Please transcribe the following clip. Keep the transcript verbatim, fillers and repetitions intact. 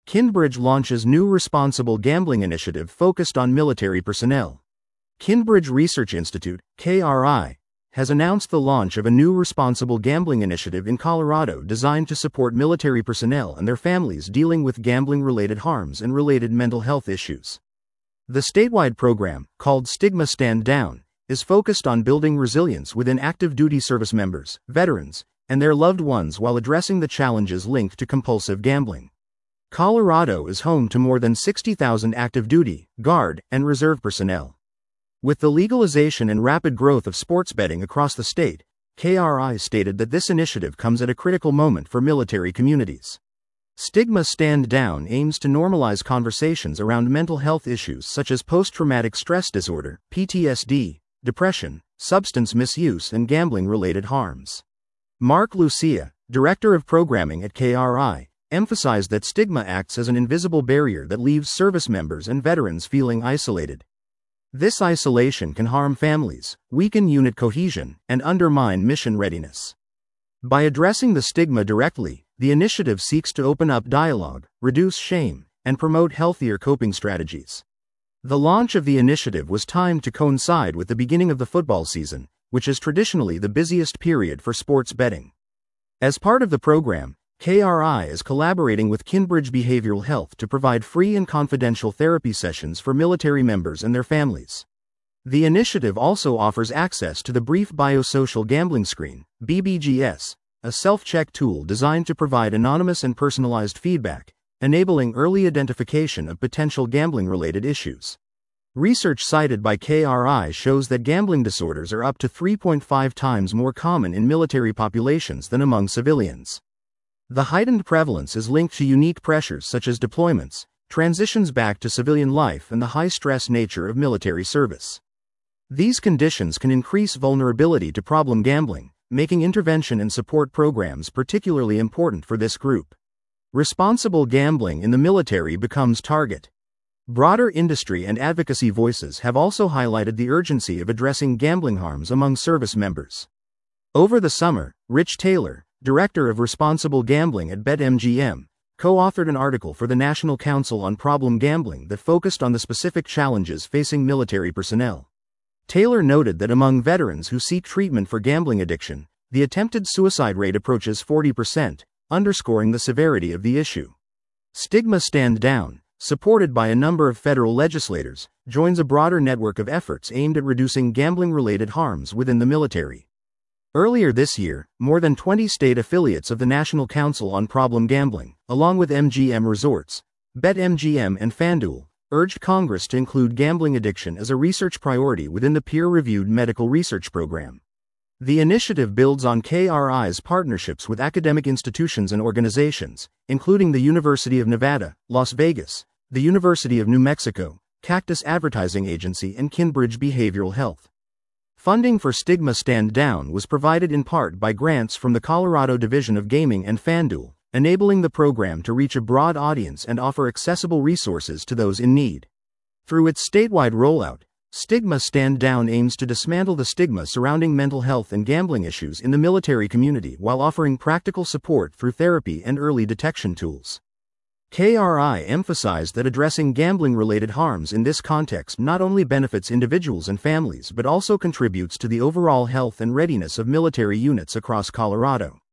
Kinbridge launches new responsible gambling initiative focused on military personnel. Kinbridge Research Institute, K R I, has announced the launch of a new responsible gambling initiative in Colorado designed to support military personnel and their families dealing with gambling-related harms and related mental health issues. The statewide program, called Stigma Stand Down, is focused on building resilience within active duty service members, veterans, and their loved ones while addressing the challenges linked to compulsive gambling. Colorado is home to more than sixty thousand active duty, Guard, and Reserve personnel. With the legalization and rapid growth of sports betting across the state, K R I stated that this initiative comes at a critical moment for military communities. Stigma Stand Down aims to normalize conversations around mental health issues such as post-traumatic stress disorder, P T S D, depression, substance misuse, and gambling-related harms. Mark Lucia, Director of Programming at K R I, emphasized that stigma acts as an invisible barrier that leaves service members and veterans feeling isolated. This isolation can harm families, weaken unit cohesion, and undermine mission readiness. By addressing the stigma directly, the initiative seeks to open up dialogue, reduce shame, and promote healthier coping strategies. The launch of the initiative was timed to coincide with the beginning of the football season, which is traditionally the busiest period for sports betting. As part of the program, K R I is collaborating with Kinbridge Behavioral Health to provide free and confidential therapy sessions for military members and their families. The initiative also offers access to the Brief Biosocial Gambling Screen, B B G S, a self-check tool designed to provide anonymous and personalized feedback, enabling early identification of potential gambling-related issues. Research cited by K R I shows that gambling disorders are up to three point five times more common in military populations than among civilians. The heightened prevalence is linked to unique pressures such as deployments, transitions back to civilian life, and the high-stress nature of military service. These conditions can increase vulnerability to problem gambling, making intervention and support programs particularly important for this group. Responsible gambling in the military becomes target. Broader industry and advocacy voices have also highlighted the urgency of addressing gambling harms among service members. Over the summer, Rich Taylor, Director of Responsible Gambling at BetMGM, co-authored an article for the National Council on Problem Gambling that focused on the specific challenges facing military personnel. Taylor noted that among veterans who seek treatment for gambling addiction, the attempted suicide rate approaches forty percent, underscoring the severity of the issue. Stigma Stand Down, supported by a number of federal legislators, joins a broader network of efforts aimed at reducing gambling-related harms within the military. Earlier this year, more than twenty state affiliates of the National Council on Problem Gambling, along with M G M Resorts, BetMGM, and FanDuel, urged Congress to include gambling addiction as a research priority within the peer-reviewed medical research program. The initiative builds on K R I's partnerships with academic institutions and organizations, including the University of Nevada, Las Vegas, the University of New Mexico, Cactus Advertising Agency, and Kinbridge Behavioral Health. Funding for Stigma Stand Down was provided in part by grants from the Colorado Division of Gaming and FanDuel, enabling the program to reach a broad audience and offer accessible resources to those in need. Through its statewide rollout, Stigma Stand Down aims to dismantle the stigma surrounding mental health and gambling issues in the military community while offering practical support through therapy and early detection tools. K R I emphasized that addressing gambling-related harms in this context not only benefits individuals and families but also contributes to the overall health and readiness of military units across Colorado.